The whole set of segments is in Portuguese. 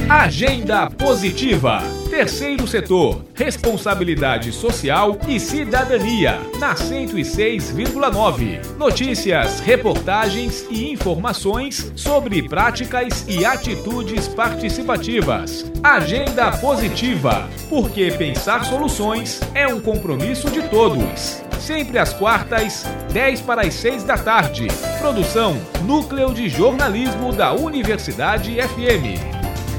Agenda Positiva. Terceiro setor, responsabilidade social e cidadania, na 106,9. Notícias, reportagens e informações sobre práticas e atitudes participativas. Agenda Positiva, porque pensar soluções é um compromisso de todos. Sempre às quartas, 10 para as 6 da tarde. Produção Núcleo de Jornalismo da Universidade FM.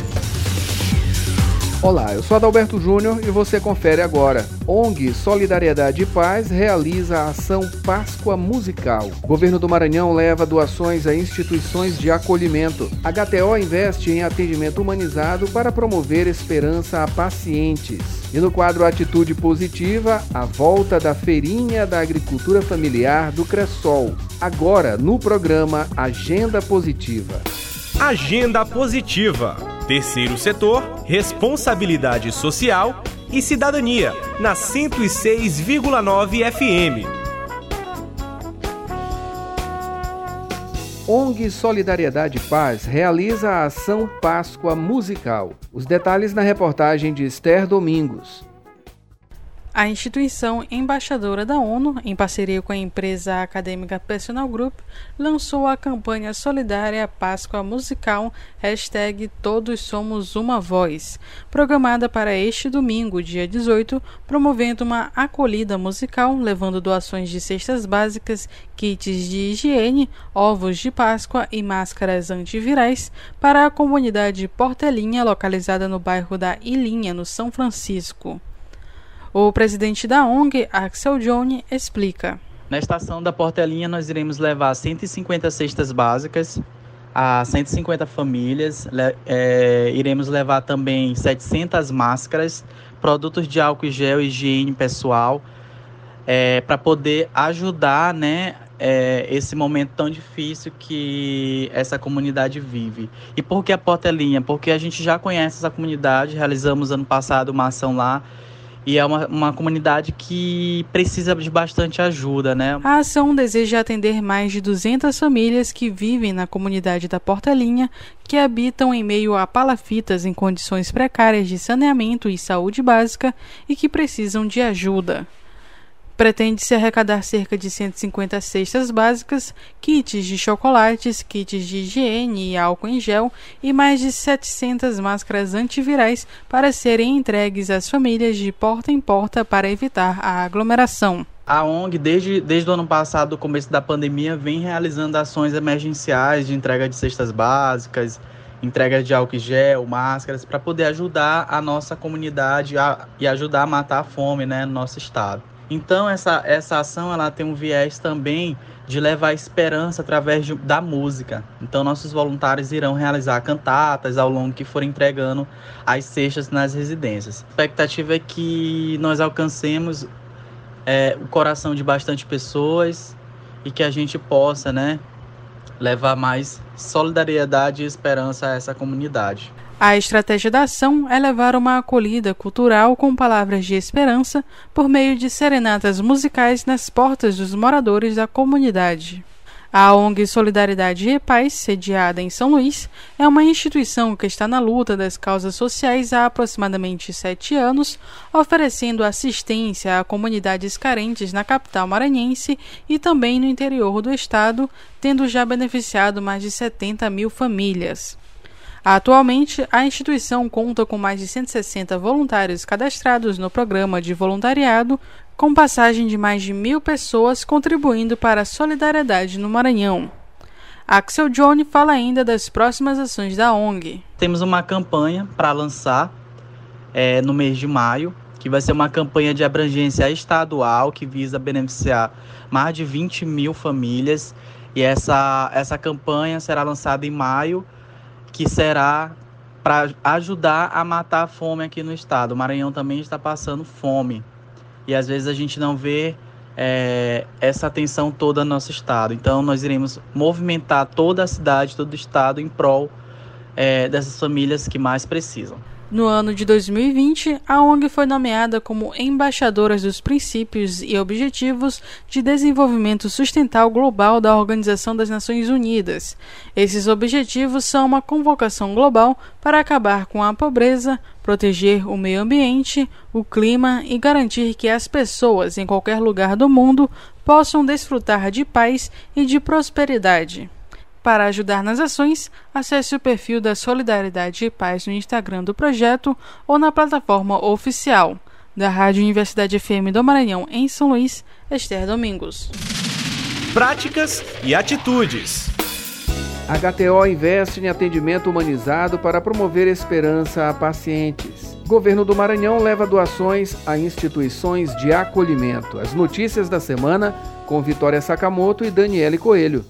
Olá, eu sou Adalberto Júnior e você confere agora. ONG Solidariedade e Paz realiza a ação Páscoa Musical. O governo do Maranhão leva doações a instituições de acolhimento. A HTO investe em atendimento humanizado para promover esperança a pacientes. E no quadro Atitude Positiva, a volta da Feirinha da Agricultura Familiar do Cressol. Agora no programa Agenda Positiva. Agenda Positiva. Terceiro setor, responsabilidade social e cidadania, na 106,9 FM. ONG Solidariedade e Paz realiza a ação Páscoa Musical. Os detalhes na reportagem de Esther Domingos. A instituição embaixadora da ONU, em parceria com a empresa acadêmica Personal Group, lançou a campanha solidária Páscoa Musical, #Todos Somos Uma Voz, programada para este domingo, dia 18, promovendo uma acolhida musical, levando doações de cestas básicas, kits de higiene, ovos de Páscoa e máscaras antivirais para a comunidade Portelinha, localizada no bairro da Ilinha, no São Francisco. O presidente da ONG, Axel Johnny, explica. Na estação da Portelinha nós iremos levar 150 cestas básicas a 150 famílias. Iremos levar também 700 máscaras, produtos de álcool e gel, higiene pessoal, para poder ajudar, esse momento tão difícil que essa comunidade vive. E por que a Portelinha? Porque a gente já conhece essa comunidade, realizamos ano passado uma ação lá, e é uma comunidade que precisa de bastante ajuda, A ação deseja atender mais de 200 famílias que vivem na comunidade da Portelinha, que habitam em meio a palafitas em condições precárias de saneamento e saúde básica e que precisam de ajuda. Pretende-se arrecadar cerca de 150 cestas básicas, kits de chocolates, kits de higiene e álcool em gel e mais de 700 máscaras antivirais para serem entregues às famílias de porta em porta para evitar a aglomeração. A ONG, desde o ano passado, o começo da pandemia, vem realizando ações emergenciais de entrega de cestas básicas, entrega de álcool em gel, máscaras, para poder ajudar a nossa comunidade e ajudar a matar a fome, no nosso estado. Então, essa ação ela tem um viés também de levar esperança através da música. Então, nossos voluntários irão realizar cantatas ao longo que forem entregando as cestas nas residências. A expectativa é que nós alcancemos o coração de bastante pessoas e que a gente possa, levar mais solidariedade e esperança a essa comunidade. A estratégia da ação é levar uma acolhida cultural com palavras de esperança por meio de serenatas musicais nas portas dos moradores da comunidade. A ONG Solidariedade e Paz, sediada em São Luís, é uma instituição que está na luta das causas sociais há aproximadamente 7 anos, oferecendo assistência a comunidades carentes na capital maranhense e também no interior do estado, tendo já beneficiado mais de 70 mil famílias. Atualmente, a instituição conta com mais de 160 voluntários cadastrados no programa de voluntariado, com passagem de mais de 1.000 pessoas contribuindo para a solidariedade no Maranhão. Axel Johnny fala ainda das próximas ações da ONG. Temos uma campanha para lançar no mês de maio, que vai ser uma campanha de abrangência estadual que visa beneficiar mais de 20 mil famílias. E essa campanha será lançada em maio, que será para ajudar a matar a fome aqui no estado. O Maranhão também está passando fome e às vezes a gente não vê essa atenção toda no nosso estado. Então nós iremos movimentar toda a cidade, todo o estado em prol dessas famílias que mais precisam. No ano de 2020, a ONG foi nomeada como embaixadora dos princípios e objetivos de desenvolvimento sustentável global da Organização das Nações Unidas. Esses objetivos são uma convocação global para acabar com a pobreza, proteger o meio ambiente, o clima e garantir que as pessoas em qualquer lugar do mundo possam desfrutar de paz e de prosperidade. Para ajudar nas ações, acesse o perfil da Solidariedade e Paz no Instagram do projeto ou na plataforma oficial da Rádio Universidade FM do Maranhão, em São Luís, Esther Domingos. Práticas e atitudes. A HTO investe em atendimento humanizado para promover esperança a pacientes. Governo do Maranhão leva doações a instituições de acolhimento. As notícias da semana com Vitória Sakamoto e Daniele Coelho.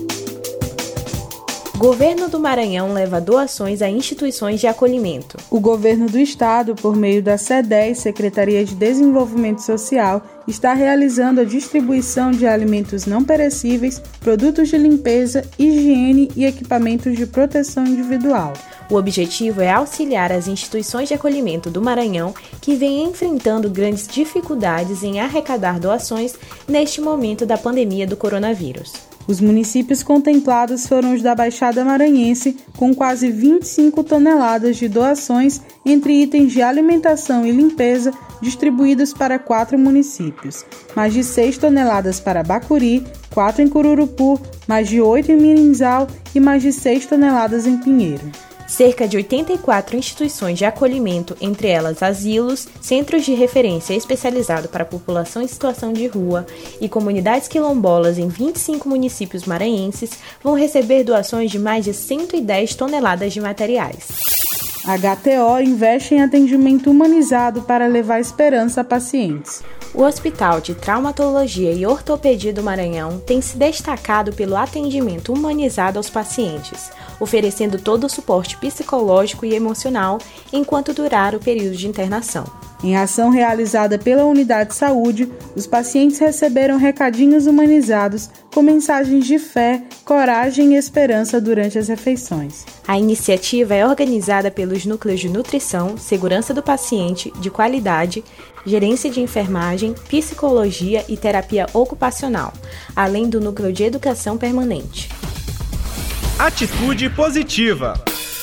Governo do Maranhão leva doações a instituições de acolhimento. O Governo do Estado, por meio da SEDES, Secretaria de Desenvolvimento Social, está realizando a distribuição de alimentos não perecíveis, produtos de limpeza, higiene e equipamentos de proteção individual. O objetivo é auxiliar as instituições de acolhimento do Maranhão que vêm enfrentando grandes dificuldades em arrecadar doações neste momento da pandemia do coronavírus. Os municípios contemplados foram os da Baixada Maranhense, com quase 25 toneladas de doações entre itens de alimentação e limpeza distribuídos para 4 municípios, mais de 6 toneladas para Bacuri, 4 em Cururupu, mais de 8 em Mirinzal e mais de 6 toneladas em Pinheiro. Cerca de 84 instituições de acolhimento, entre elas asilos, centros de referência especializado para a população em situação de rua e comunidades quilombolas em 25 municípios maranhenses, vão receber doações de mais de 110 toneladas de materiais. A HTO investe em atendimento humanizado para levar esperança a pacientes. O Hospital de Traumatologia e Ortopedia do Maranhão tem se destacado pelo atendimento humanizado aos pacientes, oferecendo todo o suporte psicológico e emocional enquanto durar o período de internação. Em ação realizada pela Unidade de Saúde, os pacientes receberam recadinhos humanizados com mensagens de fé, coragem e esperança durante as refeições. A iniciativa é organizada pelos núcleos de nutrição, segurança do paciente, de qualidade, gerência de enfermagem, psicologia e terapia ocupacional, além do núcleo de educação permanente. Atitude positiva.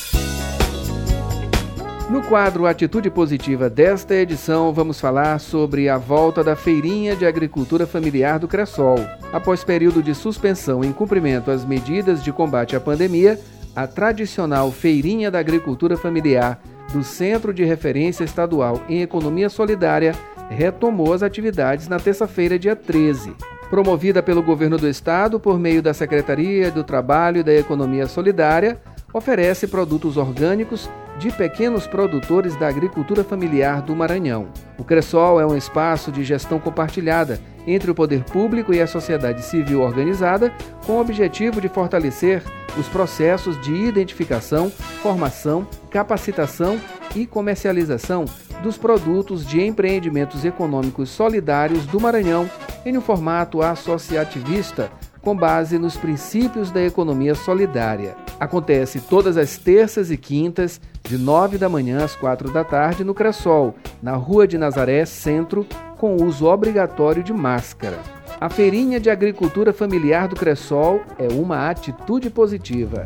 No quadro Atitude Positiva desta edição, vamos falar sobre a volta da Feirinha de Agricultura Familiar do Cressol. Após período de suspensão em cumprimento às medidas de combate à pandemia, a tradicional Feirinha da Agricultura Familiar do Centro de Referência Estadual em Economia Solidária retomou as atividades na terça-feira, dia 13. Promovida pelo Governo do Estado por meio da Secretaria do Trabalho e da Economia Solidária, oferece produtos orgânicos de pequenos produtores da agricultura familiar do Maranhão. O Cressol é um espaço de gestão compartilhada entre o poder público e a sociedade civil organizada, com o objetivo de fortalecer os processos de identificação, formação, capacitação e comercialização dos produtos de empreendimentos econômicos solidários do Maranhão em um formato associativista, com base nos princípios da economia solidária. Acontece todas as terças e quintas, de 9 da manhã às 4 da tarde, no Cressol, na Rua de Nazaré, Centro, com uso obrigatório de máscara. A Feirinha de Agricultura Familiar do Cressol é uma atitude positiva.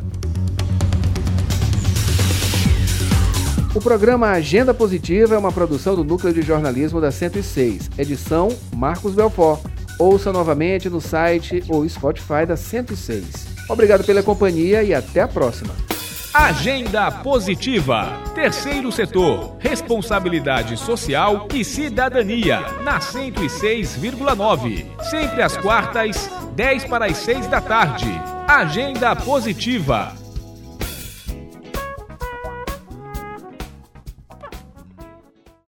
O programa Agenda Positiva é uma produção do Núcleo de Jornalismo da 106, edição Marcos Belfort. Ouça novamente no site ou Spotify da 106. Obrigado pela companhia e até a próxima. Agenda Positiva. Terceiro setor. Responsabilidade social e cidadania. Na 106,9. Sempre às quartas, 10 para as 6 da tarde. Agenda Positiva.